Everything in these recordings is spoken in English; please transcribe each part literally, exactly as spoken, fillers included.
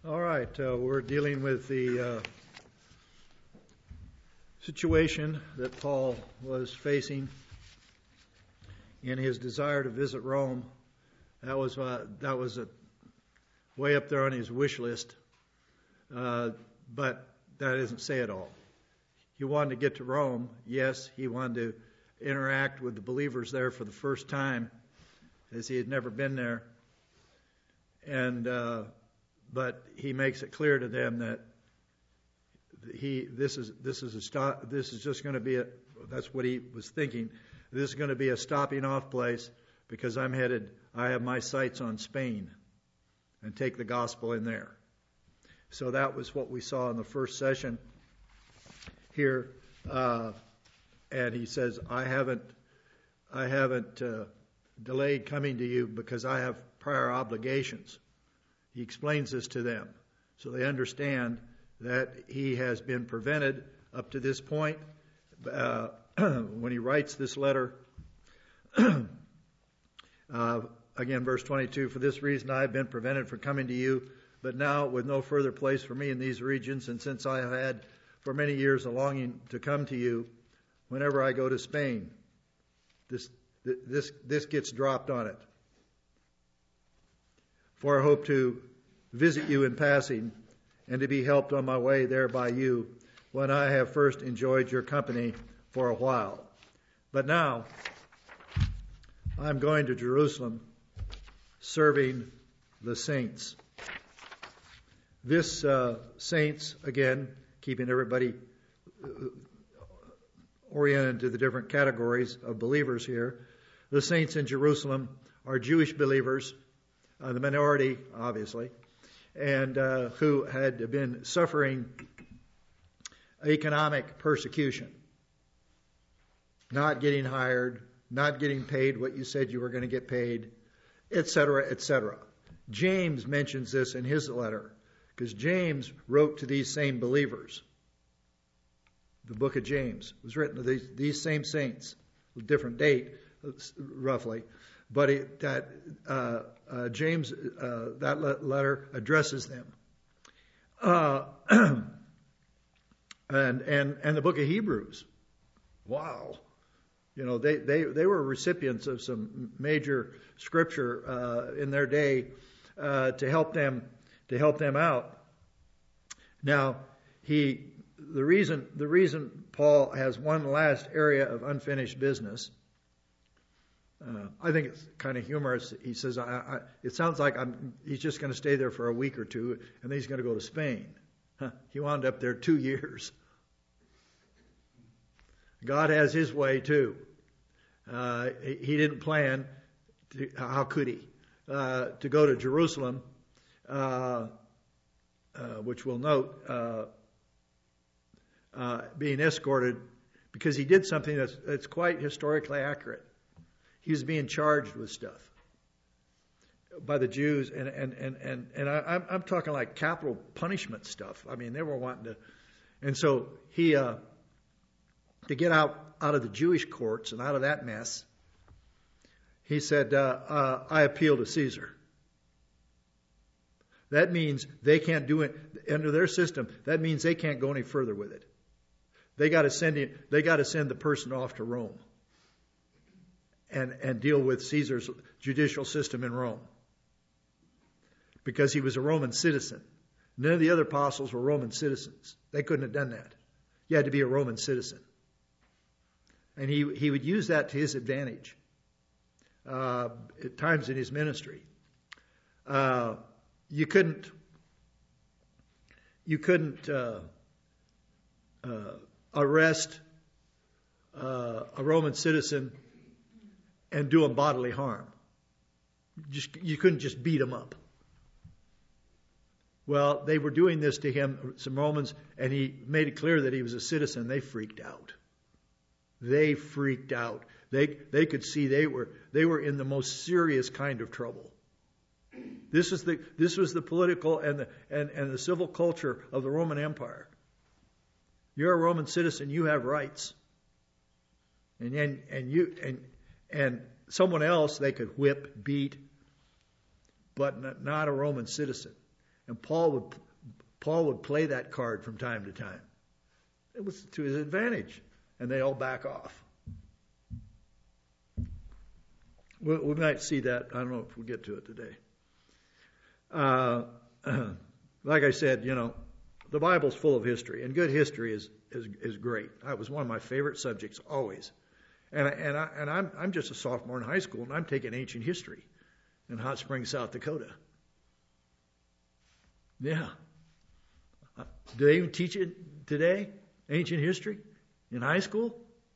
All right, uh, we're dealing with the uh, situation that Paul was facing in his desire to visit Rome. That was uh, that was a, way up there on his wish list, uh, but that doesn't say it all. He wanted to get to Rome. Yes, he wanted to interact with the believers there for the first time, as he had never been there, and. Uh, But he makes it clear to them that he this is this is a stop. This is just going to be a. That's what he was thinking. This is going to be a stopping off place because I'm headed. I have my sights on Spain, and take the gospel in there. So that was what we saw in the first session here, uh, and he says, "I haven't, I haven't uh, delayed coming to you because I have prior obligations." He explains this to them so they understand that he has been prevented up to this point. Uh, when he writes this letter, uh, again, verse twenty-two, "For this reason I have been prevented from coming to you, but now with no further place for me in these regions, and since I have had for many years a longing to come to you whenever I go to Spain." This, this, this gets dropped on it. "For I hope to visit you in passing, and to be helped on my way there by you, when I have first enjoyed your company for a while. But now I'm going to Jerusalem, serving the saints." This uh, saints, again, keeping everybody oriented to the different categories of believers here. The saints in Jerusalem are Jewish believers, Uh, the minority, obviously, and uh, who had been suffering economic persecution, not getting hired, not getting paid what you said you were going to get paid, et cetera, et cetera. James mentions this in his letter, because James wrote to these same believers. The book of James was written to these, these same saints, a different date, roughly. But it, that uh, uh, James, uh, that le- letter addresses them, uh, and and and the book of Hebrews. Wow, you know they they they were recipients of some major scripture uh, in their day uh, to help them to help them out. Now he the reason the reason Paul has one last area of unfinished business. Uh, I think it's kind of humorous. He says, I, I, it sounds like I'm, he's just going to stay there for a week or two, and then he's going to go to Spain. Huh. He wound up there two years. God has his way, too. Uh, he, he didn't plan, to, how could he, uh, to go to Jerusalem, uh, uh, which we'll note, uh, uh, being escorted, because he did something that's, that's quite historically accurate. He was being charged with stuff by the Jews, and and and and, and I, I'm, I'm talking like capital punishment stuff. I mean, they were wanting to, and so he uh, to get out out of the Jewish courts and out of that mess, he said, uh, uh, "I appeal to Caesar." That means they can't do it under their system. That means they can't go any further with it. They got to send it. They got to send the person off to Rome. And, and deal with Caesar's judicial system in Rome. Because he was a Roman citizen. None of the other apostles were Roman citizens. They couldn't have done that. You had to be a Roman citizen. And he, he would use that to his advantage. Uh, at times in his ministry. Uh, you couldn't, you couldn't uh, uh, arrest uh, a Roman citizen and do him bodily harm. Just, you couldn't just beat him up. Well, they were doing this to him, some Romans, and he made it clear that he was a citizen. They freaked out. They freaked out. They they could see they were they were in the most serious kind of trouble. This is the this was the political and the and, and the civil culture of the Roman Empire. You're a Roman citizen, you have rights. And and, and you and and someone else they could whip, beat, but not a Roman citizen. And Paul would Paul would play that card from time to time. It was to his advantage, and they all back off. We, we might see that. I don't know if we'll get to it today. Uh, like I said, you know, the Bible's full of history, and good history is is, is great. That was one of my favorite subjects always. And I, and I, and I'm I'm just a sophomore in high school, and I'm taking ancient history in Hot Springs, South Dakota. Yeah. Do they even teach it today? Ancient history in high school?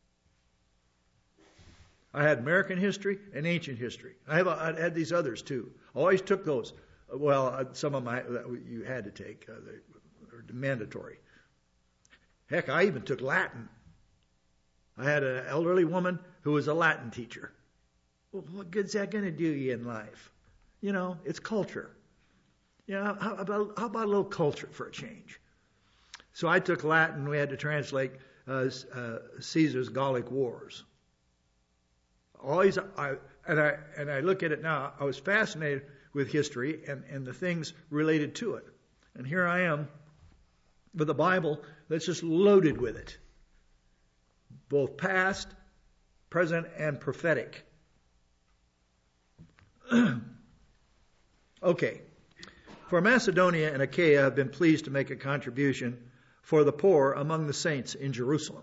I had American history and ancient history. I have I had these others too. I always took those. Well, some of my you had to take. Uh, they were mandatory. Heck, I even took Latin. I had an elderly woman who was a Latin teacher. Well, what good's that going to do you in life? You know, it's culture. You know, how about, how about a little culture for a change? So I took Latin. We had to translate uh, uh, Caesar's Gallic Wars. Always, I, and I and I look at it now. I was fascinated with history and, and the things related to it. And here I am with a Bible that's just loaded with it, both past, present, and prophetic. Okay. For Macedonia and Achaia have been pleased to make a contribution for the poor among the saints in Jerusalem.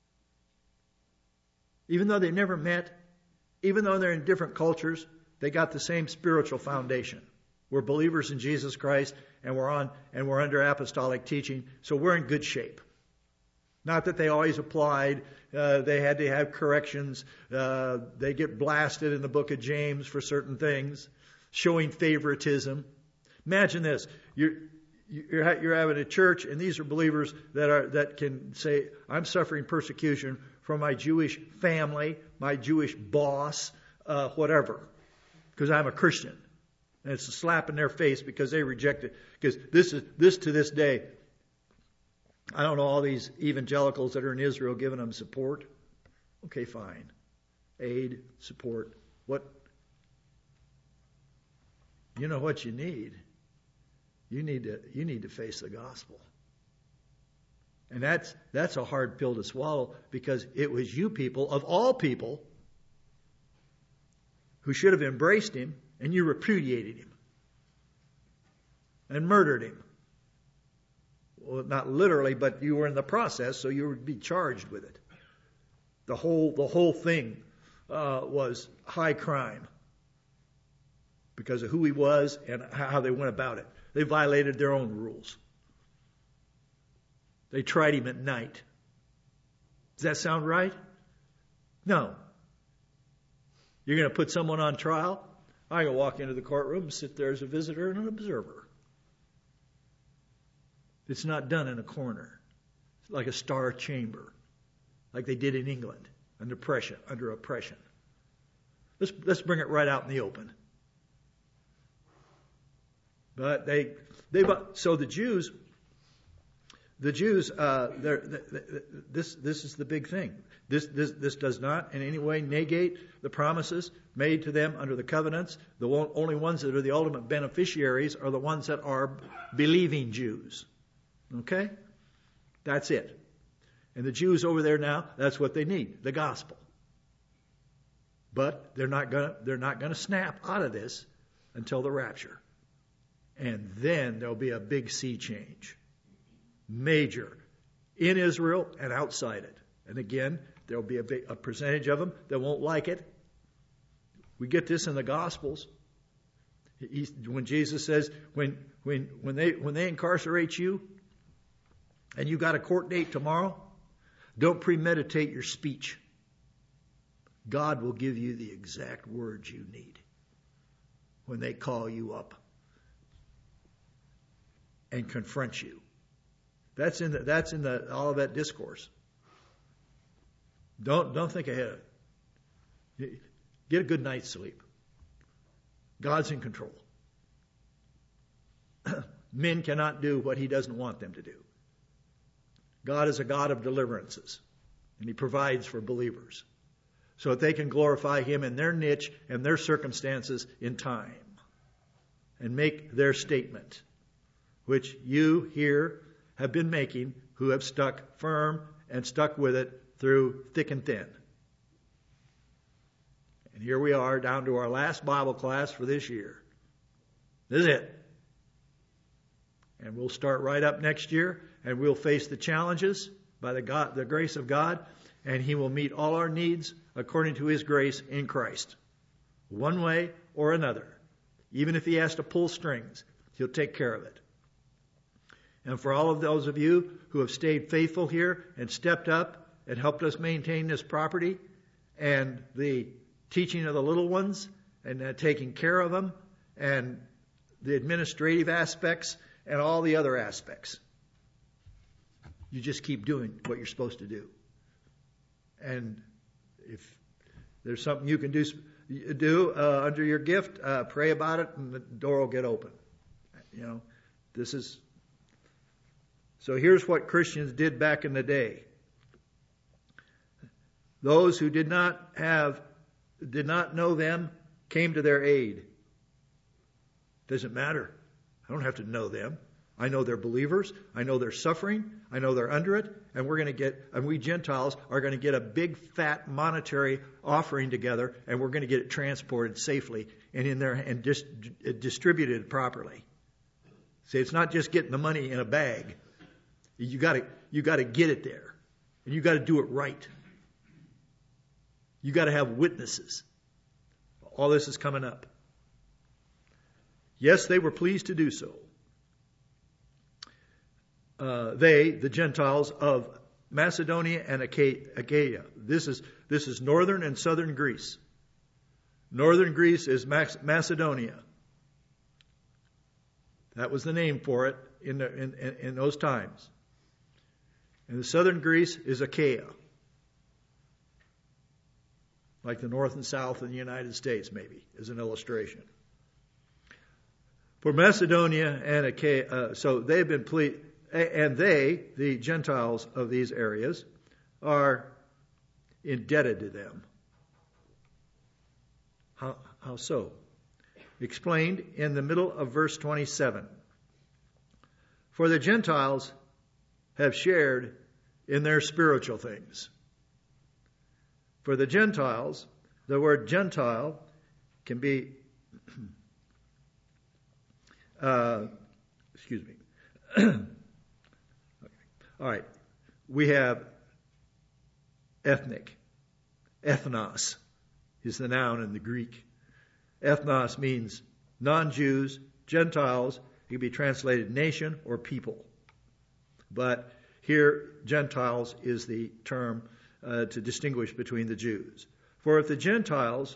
Even though they never met, even though they're in different cultures, they got the same spiritual foundation. We're believers in Jesus Christ, and we're on and we're under apostolic teaching, so we're in good shape. Not that they always applied. Uh, they had to have corrections. Uh, they get blasted in the book of James for certain things, showing favoritism. Imagine this: you're you're, you're having a church, and these are believers that are that can say, "I'm suffering persecution from my Jewish family, my Jewish boss, uh, whatever, because I'm a Christian." And it's a slap in their face because they reject it. Because this is this to this day. I don't know all these evangelicals that are in Israel giving them support. Okay, fine. Aid, support. What? You know what you need? You need to you need to face the gospel. And that's that's a hard pill to swallow, because it was you people, of all people, who should have embraced him, and you repudiated him and murdered him. Well, not literally, but you were in the process, so you would be charged with it. The whole the whole thing uh, was high crime because of who he was and how they went about it. They violated their own rules. They tried him at night. Does that sound right? No. You're going to put someone on trial? I can walk into the courtroom and sit there as a visitor and an observer. It's not done in a corner. It's like a star chamber, like they did in England under oppression. Under oppression. Let's let's bring it right out in the open. But they they so the Jews the Jews uh, they're, they're, this this is the big thing. This this this does not in any way negate the promises made to them under the covenants. The one, only ones that are the ultimate beneficiaries are the ones that are believing Jews. Okay? That's it. And the Jews over there now, that's what they need, the gospel. But they're not gonna they're not gonna snap out of this until the rapture. And then there'll be a big sea change. Major. In Israel and outside it. And again, there'll be a, big, a percentage of them that won't like it. We get this in the Gospels. He, when Jesus says, when when when they when they incarcerate you, and you got a court date tomorrow, don't premeditate your speech. God will give you the exact words you need when they call you up and confront you. That's in the, that's in the all of that discourse. Don't don't think ahead. Get a good night's sleep. God's in control. Men cannot do what he doesn't want them to do. God is a God of deliverances, and he provides for believers so that they can glorify him in their niche and their circumstances in time and make their statement. which you here have been making, who have stuck firm and stuck with it through thick and thin. And here we are down to our last Bible class for this year. This is it. And we'll start right up next year, and we'll face the challenges by the God, the grace of God, and He will meet all our needs according to His grace in Christ, one way or another. Even if He has to pull strings, He'll take care of it. And for all of those of you who have stayed faithful here and stepped up and helped us maintain this property and the teaching of the little ones and uh, taking care of them and the administrative aspects and all the other aspects, you just keep doing what you're supposed to do. And if there's something you can do do uh, under your gift, uh, pray about it, and the door will get open. You know, this is. So here's what Christians did back in the day. Those who did not have, did not know them, came to their aid. Doesn't matter. I don't have to know them. I know they're believers. I know they're suffering. I know they're under it. And we're going to get, and we Gentiles are going to get a big fat monetary offering together, and we're going to get it transported safely and in there and dis, distributed properly. See, it's not just getting the money in a bag. You got to, you got to get it there, and you got to do it right. You got to have witnesses. All this is coming up. Yes, they were pleased to do so. Uh, they, the Gentiles of Macedonia and Achaia. This is this is northern and southern Greece. Northern Greece is Macedonia. That was the name for it in, the, in, in, in those times. And the southern Greece is Achaia. Like the north and south in the United States, maybe, as an illustration. For Macedonia and Achaia, uh, so they've been pleased. And they, the Gentiles of these areas, are indebted to them. How, how so? Explained in the middle of verse twenty-seven. For the Gentiles have shared in their spiritual things. For the Gentiles, the word Gentile can be, uh, excuse me, all right, we have ethnic. Ethnos is the noun in the Greek. Ethnos means non-Jews, Gentiles. It can be translated nation or people. But here, Gentiles is the term uh, to distinguish between the Jews. For if the Gentiles,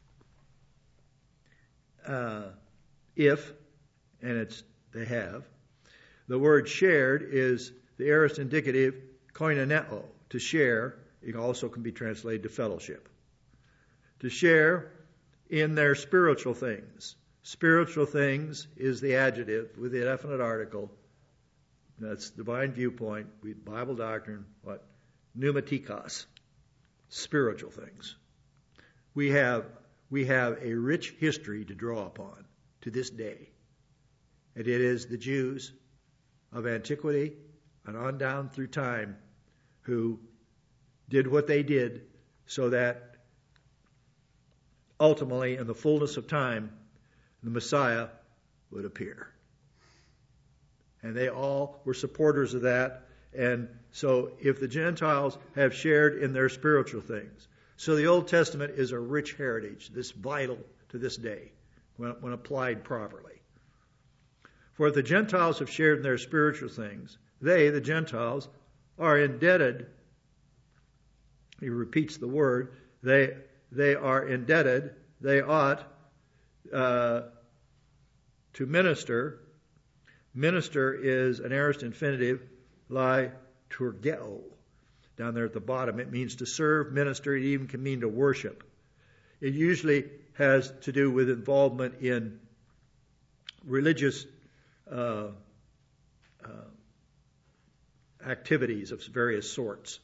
uh, if, and it's they have, the word shared is the aorist indicative koinoneo, to share. It also can be translated to fellowship. To share in their spiritual things. Spiritual things is the adjective with the definite article. That's divine viewpoint, Bible doctrine, what? Pneumatikos. Spiritual things. We have, we have a rich history to draw upon to this day. And it is the Jews of antiquity and on down through time who did what they did so that ultimately in the fullness of time the Messiah would appear. And they all were supporters of that. And so if the Gentiles have shared in their spiritual things, so the Old Testament is a rich heritage that's vital to this day when, when applied properly. For if the Gentiles have shared in their spiritual things, they, the Gentiles, are indebted. He repeats the word. They they are indebted. They ought uh, to minister. Minister is an aorist infinitive, liturgeo. Down there at the bottom, it means to serve, minister. It even can mean to worship. It usually has to do with involvement in religious uh, uh, activities of various sorts.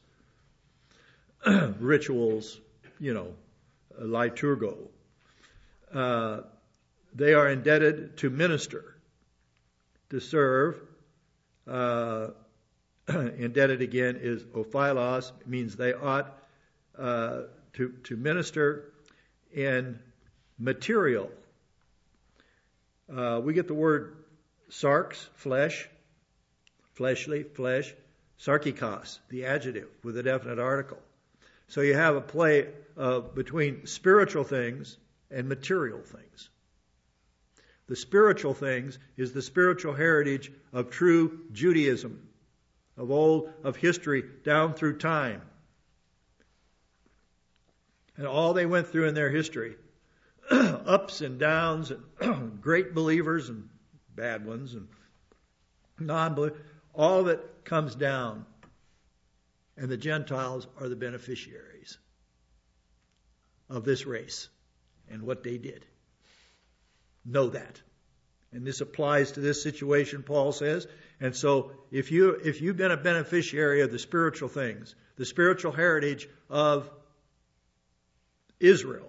Rituals, you know, liturgo. Uh, they are indebted to minister. to serve. Uh, indebted again is ophilos, means they ought uh, to, to minister in material. Uh, we get the word sarx, flesh, fleshly, flesh, sarkikos, the adjective with a definite article. So you have a play uh, between spiritual things and material things. The spiritual things is the spiritual heritage of true Judaism, of old, of history, down through time. And all they went through in their history, ups and downs, and great believers and bad ones, and non-believers, all of it comes down. And the Gentiles are the beneficiaries of this race and what they did. Know that. And this applies to this situation, Paul says. And so if you if you've been a beneficiary of the spiritual things, the spiritual heritage of Israel,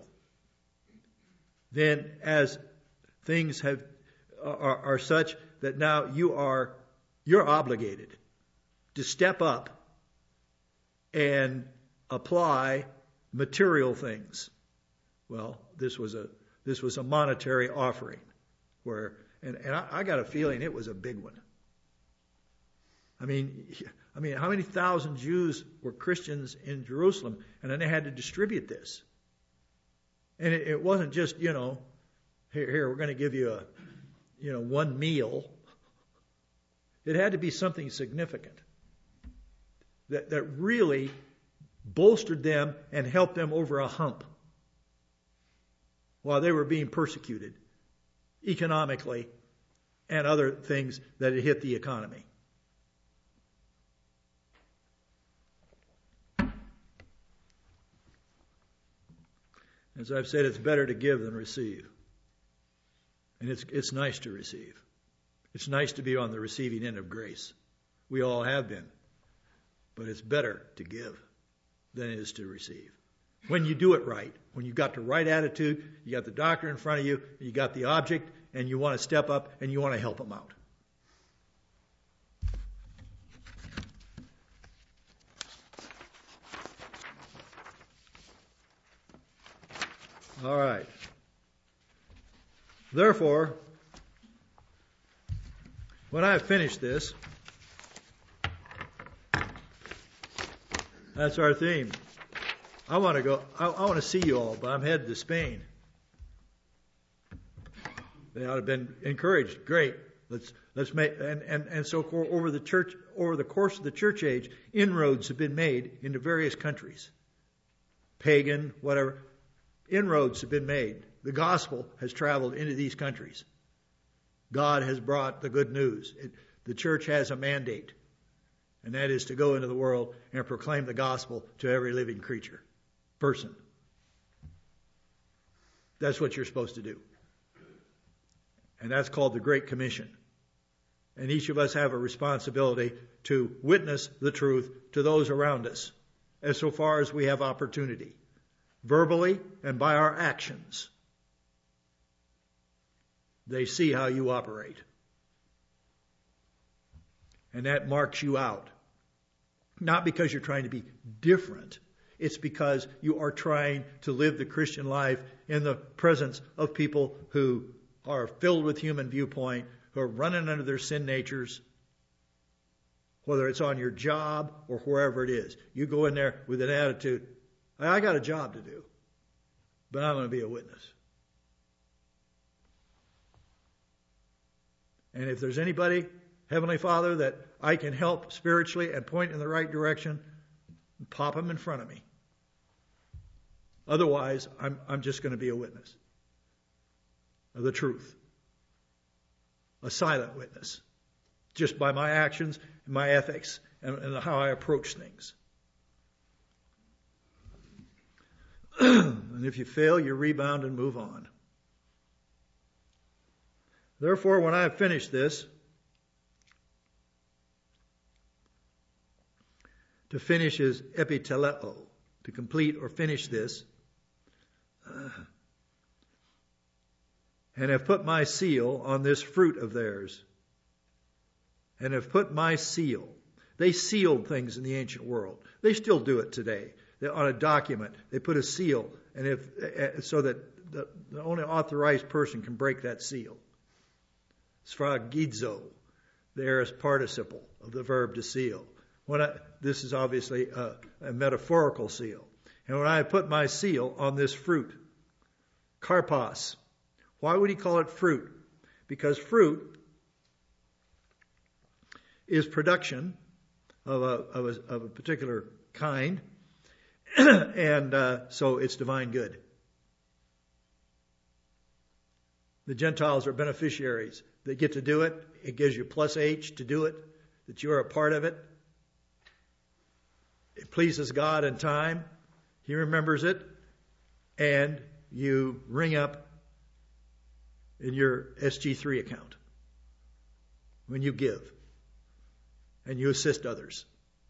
then as things have are, are such that now you are you're obligated to step up and apply material things. Well, this was a this was a monetary offering, where and, and I, I got a feeling it was a big one. I mean, I mean, how many thousand Jews were Christians in Jerusalem, and then they had to distribute this, and it, it wasn't just you know, here here we're going to give you a you know one meal. It had to be something significant that that really bolstered them and helped them over a hump while they were being persecuted economically and other things that had hit the economy. As I've said, it's better to give than receive. And it's it's nice to receive. It's nice to be on the receiving end of grace. We all have been. But it's better to give than it is to receive. When you do it right, when you've got the right attitude, you got the doctor in front of you, you got the object, and you want to step up and you want to help them out. All right. Therefore, when I have finished this, that's our theme. I want to go, I, I want to see you all, but I'm headed to Spain. They ought to have been encouraged. Great. Let's let's make and, and, and so over the church over the course of the church age, inroads have been made into various countries. Pagan, whatever. Inroads have been made. The gospel has traveled into these countries. God has brought the good news. It, the church has a mandate, and that is to go into the world and proclaim the gospel to every living creature, person. That's what you're supposed to do. And that's called the Great Commission. And each of us have a responsibility to witness the truth to those around us, as so far as we have opportunity, verbally and by our actions. They see how you operate. And that marks you out. Not because you're trying to be different. It's because you are trying to live the Christian life in the presence of people who are filled with human viewpoint, who are running under their sin natures, whether it's on your job or wherever it is. You go in there with an attitude, I got a job to do, but I'm going to be a witness. And if there's anybody, Heavenly Father, that I can help spiritually and point in the right direction, pop them in front of me. Otherwise, I'm, I'm just going to be a witness of the truth. A silent witness. Just by my actions and my ethics and, and how I approach things. And if you fail, you rebound and move on. Therefore, when I have finished this, to finish is epiteleo, to complete or finish this, uh, and have put my seal on this fruit of theirs. and have put my seal. They sealed things in the ancient world. They still do it today. They, on a document, they put a seal, and if uh, so that the, the only authorized person can break that seal. Sphragizo, the aorist participle of the verb to seal. When I, this is obviously a, a metaphorical seal. And when I put my seal on this fruit, karpos. Why would he call it fruit? Because fruit is production of a, of a, of a particular kind, and uh, so it's divine good. The Gentiles are beneficiaries. They get to do it. It gives you plus H to do it, that you are a part of it. It pleases God in time. He remembers it, and you ring up in your S G three account when you give, and you assist others.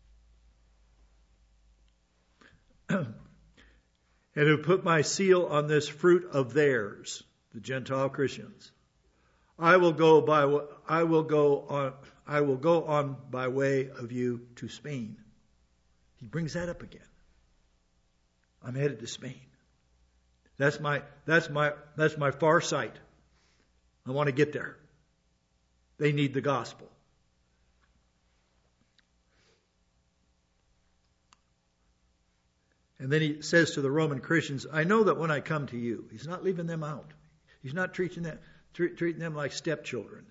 And who put my seal on this fruit of theirs, the Gentile Christians. I will go by I will go on I will go on by way of you to Spain. He brings that up again. I'm headed to Spain. That's my that's my that's my far sight. I want to get there. They need the gospel. And then he says to the Roman Christians, I know that when I come to you, he's not leaving them out. He's not treating them, treat, treating them like stepchildren.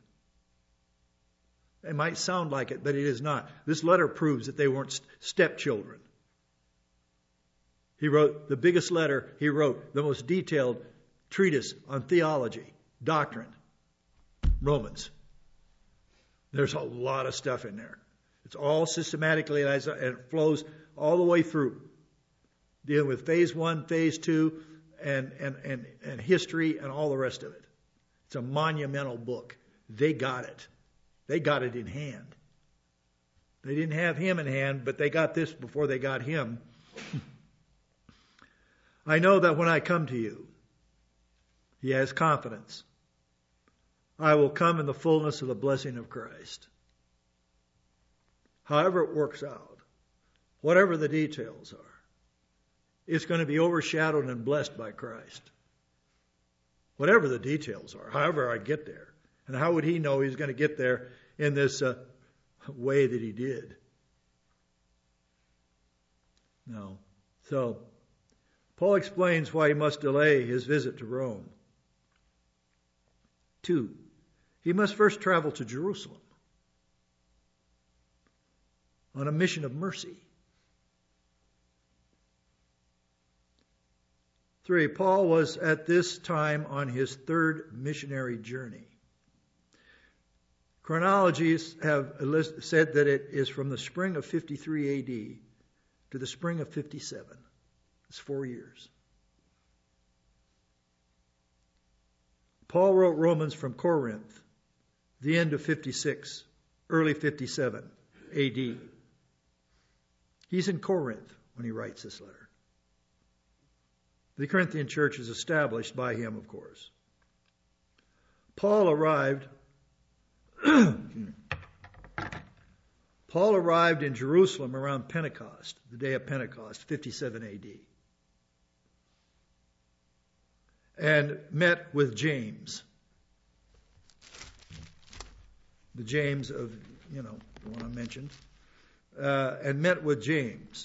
It might sound like it, but it is not. This letter proves that they weren't stepchildren. He wrote the biggest letter he wrote, the most detailed treatise on theology, doctrine, Romans. There's a lot of stuff in there. It's all systematically, and it flows all the way through, dealing with phase one, phase two, and, and, and, and history and all the rest of it. It's a monumental book. They got it. They got it in hand. They didn't have him in hand, but they got this before they got him. I know that when I come to you, he has confidence. I will come in the fullness of the blessing of Christ. However it works out, whatever the details are, it's going to be overshadowed and blessed by Christ. Whatever the details are, however I get there. And how would he know he's going to get there in this uh, way that he did? No. So, Paul explains why he must delay his visit to Rome. Two, he must first travel to Jerusalem on a mission of mercy. Three, Paul was at this time on his third missionary journey. Chronologies have said that it is from the spring of fifty-three A D to the spring of fifty-seven. It's four years. Paul wrote Romans from Corinth, the end of fifty-six, early fifty-seven A D. He's in Corinth when he writes this letter. The Corinthian church is established by him, of course. Paul arrived Paul arrived in Jerusalem around Pentecost, the day of Pentecost, fifty-seven A D, and met with James, the James of, you know, the one I mentioned, uh, and met with James.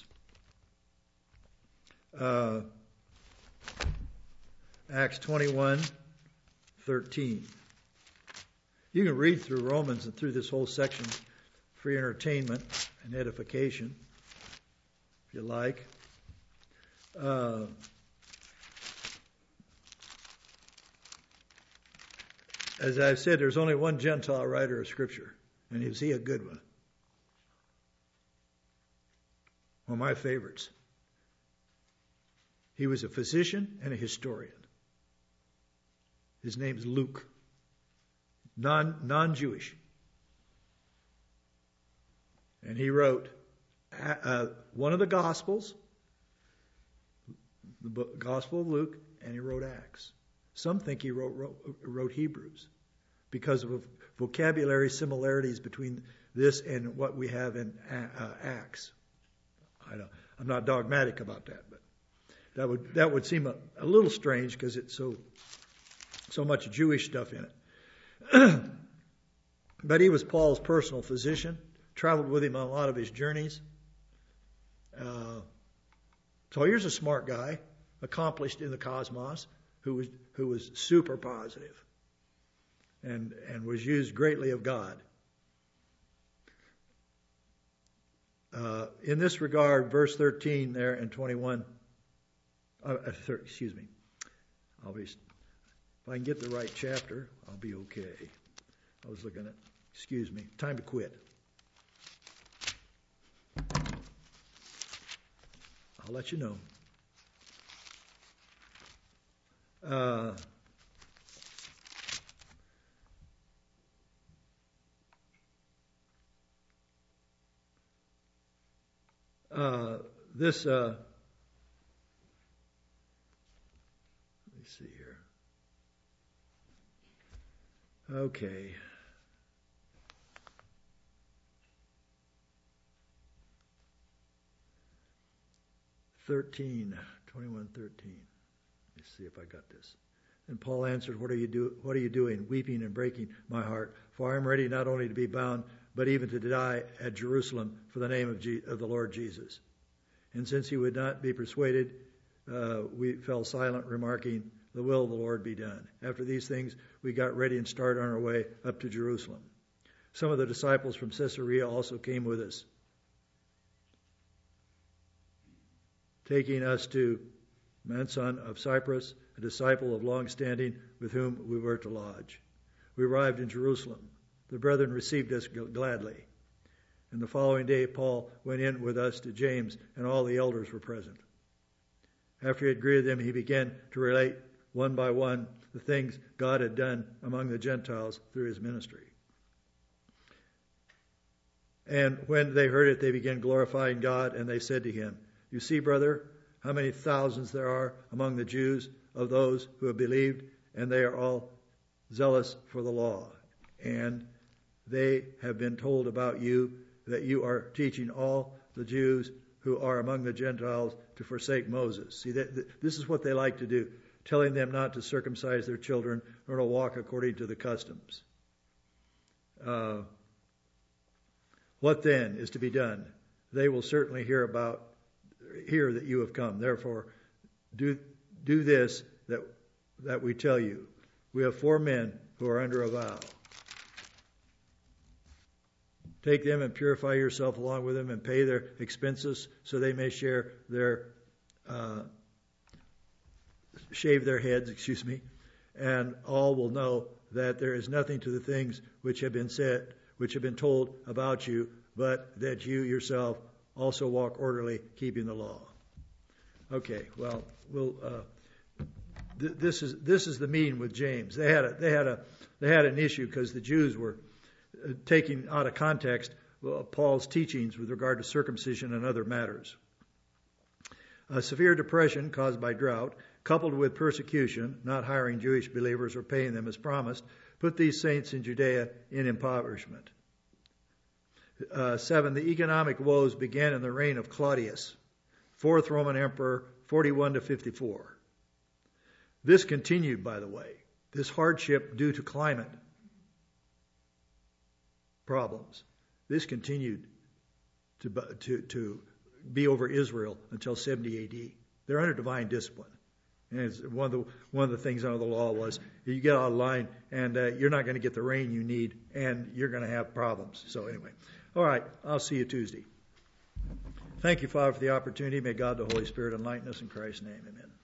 Uh, Acts twenty-one thirteen. You can read through Romans and through this whole section for your entertainment and edification, if you like. Uh, as I've said, there's only one Gentile writer of Scripture, and is he a good one? One of my favorites. He was a physician and a historian. His name's Luke. Non, non-Jewish. And he wrote uh, one of the Gospels, the book, Gospel of Luke, and he wrote Acts. Some think he wrote, wrote, wrote Hebrews. because of vocabulary similarities between this and what we have in uh, Acts. I don't, I'm not dogmatic about that, but that would that would seem a, a little strange because it's so so much Jewish stuff in it. But he was Paul's personal physician, traveled with him on a lot of his journeys. Uh, so here's a smart guy, accomplished in the cosmos, who was who was super positive, and and was used greatly of God. Uh, in this regard, verse thirteen there and twenty-one. Uh, thir- excuse me. I'll be. If I can get the right chapter, I'll be okay. I was looking at. Excuse me. Time to quit. I'll let you know. Uh, uh, this, uh, let me see here. Okay. thirteen, twenty-one, thirteen. Let me see if I got this. And Paul answered, What are you do? What are you doing, weeping and breaking my heart? For I am ready not only to be bound, but even to die at Jerusalem for the name of, Je- of the Lord Jesus. And since he would not be persuaded, uh, we fell silent, remarking, The will of the Lord be done. After these things, we got ready and started on our way up to Jerusalem. Some of the disciples from Caesarea also came with us, taking us to Mnason of Cyprus, a disciple of long standing with whom we were to lodge. We arrived in Jerusalem. The brethren received us gladly. And the following day Paul went in with us to James, and all the elders were present. After he had greeted them, he began to relate one by one the things God had done among the Gentiles through his ministry. And when they heard it, they began glorifying God, and they said to him, You see, brother, how many thousands there are among the Jews of those who have believed, and they are all zealous for the law. And they have been told about you that you are teaching all the Jews who are among the Gentiles to forsake Moses. See, that, this is what they like to do, telling them not to circumcise their children or to walk according to the customs. Uh, what then is to be done? They will certainly hear about hear that you have come. Therefore, do do this that that we tell you. We have four men who are under a vow. Take them and purify yourself along with them, and pay their expenses, so they may share their uh, shave their heads. Excuse me, and all will know that there is nothing to the things which have been said, which have been told about you, but that you yourself also walk orderly, keeping the law. Okay, well, we'll. Uh, th- this is this is the meeting with James. They had a they had a they had an issue because the Jews were uh, taking out of context uh, Paul's teachings with regard to circumcision and other matters. A severe depression caused by drought, coupled with persecution, not hiring Jewish believers or paying them as promised, put these saints in Judea in impoverishment. Uh, seven, the economic woes began in the reign of Claudius, fourth Roman emperor, forty-one to fifty-four. This continued, by the way, this hardship due to climate problems. This continued to, to, to be over Israel until seventy A D. They're under divine discipline. And it's one of the one of the things under the law was you get out of line and uh, you're not going to get the rain you need, and you're going to have problems. So anyway. All right, I'll see you Tuesday. Thank you, Father, for the opportunity. May God, the Holy Spirit, enlighten us in Christ's name. Amen.